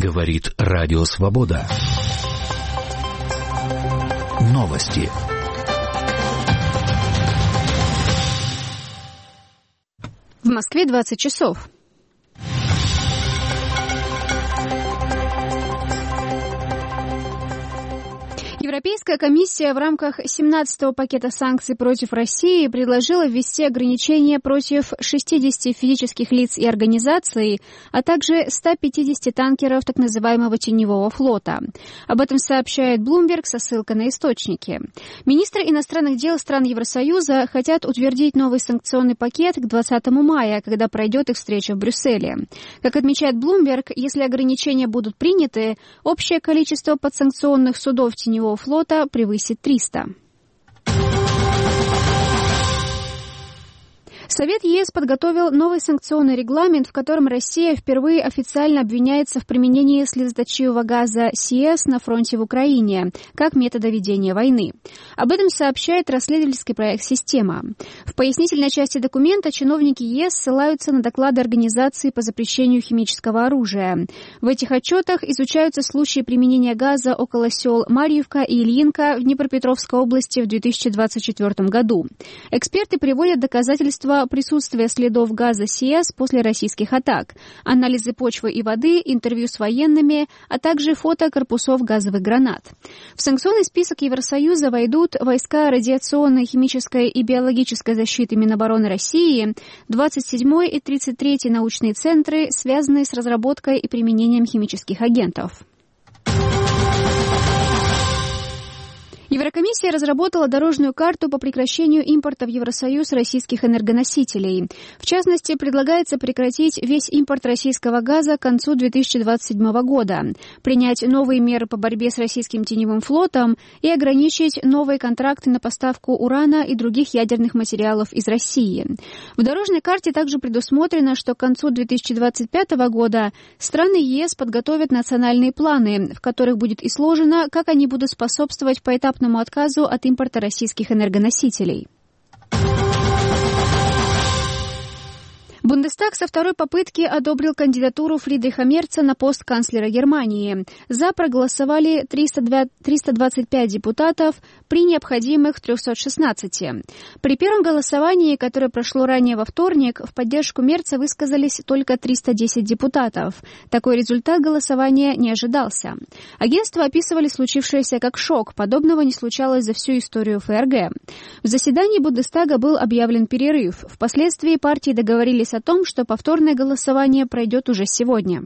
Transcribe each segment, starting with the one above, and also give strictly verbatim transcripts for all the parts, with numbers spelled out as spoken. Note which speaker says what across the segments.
Speaker 1: Говорит Радио Свобода. Новости.
Speaker 2: В Москве двадцать часов. Европейская комиссия в рамках семнадцатого пакета санкций против России предложила ввести ограничения против шестидесяти физических лиц и организаций, а также ста пятидесяти танкеров так называемого теневого флота. Об этом сообщает Bloomberg со ссылкой на источники. Министры иностранных дел стран Евросоюза хотят утвердить новый санкционный пакет к двадцатому мая, когда пройдет их встреча в Брюсселе. Как отмечает Bloomberg, если ограничения будут приняты, общее количество подсанкционных судов теневого флота превысит триста. Совет ЕС подготовил новый санкционный регламент, в котором Россия впервые официально обвиняется в применении слезоточивого газа си эс на фронте в Украине, как метода ведения войны. Об этом сообщает расследовательский проект «Система». В пояснительной части документа чиновники ЕС ссылаются на доклады Организации по запрещению химического оружия. В этих отчетах изучаются случаи применения газа около сел Марьевка и Ильинка в Днепропетровской области в две тысячи двадцать четвёртом году. Эксперты приводят доказательства присутствия следов газа си эс после российских атак, анализы почвы и воды, интервью с военными, а также фото корпусов газовых гранат. В санкционный список Евросоюза войдут войска радиационной, химической и биологической защиты Минобороны России, двадцать седьмой и тридцать третий научные центры, связанные с разработкой и применением химических агентов. Еврокомиссия разработала дорожную карту по прекращению импорта в Евросоюз российских энергоносителей. В частности, предлагается прекратить весь импорт российского газа к концу две тысячи двадцать седьмого года, принять новые меры по борьбе с российским теневым флотом и ограничить новые контракты на поставку урана и других ядерных материалов из России. В дорожной карте также предусмотрено, что к концу две тысячи двадцать пятого года страны ЕС подготовят национальные планы, в которых будет изложено, как они будут способствовать поэтапному отказу от импорта российских энергоносителей. Бундестаг со второй попытки одобрил кандидатуру Фридриха Мерца на пост канцлера Германии. За проголосовали триста двадцать пять депутатов при необходимых трёхстах шестнадцати. При первом голосовании, которое прошло ранее во вторник, в поддержку Мерца высказались только триста десять депутатов. Такой результат голосования не ожидался. Агентства описывали случившееся как шок. Подобного не случалось за всю историю ФРГ. В заседании Бундестага был объявлен перерыв. Впоследствии партии договорились о том, что повторное голосование пройдет уже сегодня.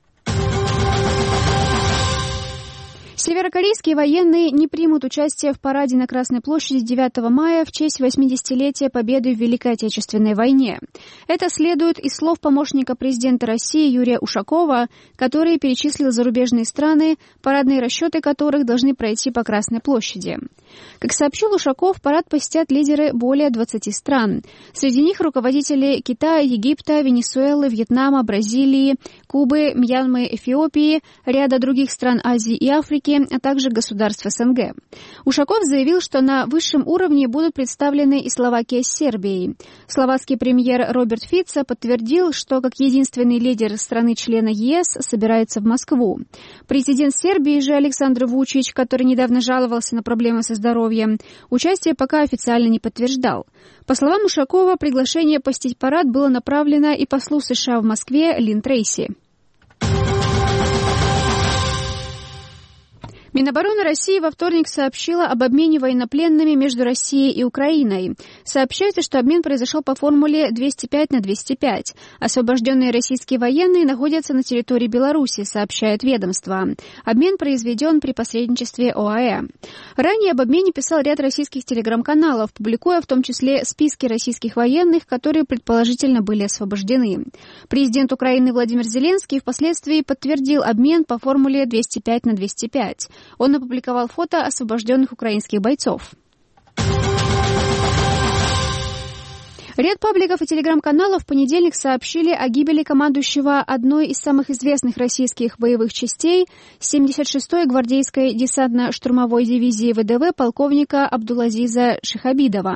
Speaker 2: Северокорейские военные не примут участие в параде на Красной площади девятого мая в честь восьмидесятилетия победы в Великой Отечественной войне. Это следует из слов помощника президента России Юрия Ушакова, который перечислил зарубежные страны, парадные расчеты которых должны пройти по Красной площади. Как сообщил Ушаков, парад посетят лидеры более двадцати стран. Среди них руководители Китая, Египта, Венесуэлы, Вьетнама, Бразилии, Кубы, Мьянмы, Эфиопии, ряда других стран Азии и Африки, а также государств СНГ. Ушаков заявил, что на высшем уровне будут представлены и Словакия с Сербией. Словацкий премьер Роберт Фицо подтвердил, что как единственный лидер страны-члена ЕС собирается в Москву. Президент Сербии же Александр Вучич, который недавно жаловался на проблемы со здоровьем, участие пока официально не подтверждал. По словам Ушакова, приглашение посетить парад было направлено и послу США в Москве Лин Трейси. Минобороны России во вторник сообщила об обмене военнопленными между Россией и Украиной. Сообщается, что обмен произошел по формуле двести пять на двести пять. Освобожденные российские военные находятся на территории Беларуси, сообщает ведомство. Обмен произведен при посредничестве ОАЭ. Ранее об обмене писал ряд российских телеграм-каналов, публикуя в том числе списки российских военных, которые предположительно были освобождены. Президент Украины Владимир Зеленский впоследствии подтвердил обмен по формуле двести пять на двести пять. Он опубликовал фото освобожденных украинских бойцов. Ряд пабликов и телеграм-каналов в понедельник сообщили о гибели командующего одной из самых известных российских боевых частей семьдесят шестой гвардейской десантно-штурмовой дивизии ВДВ полковника Абдулазиза Шихабидова.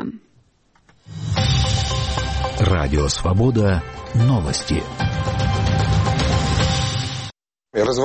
Speaker 1: Радио Свобода. Новости.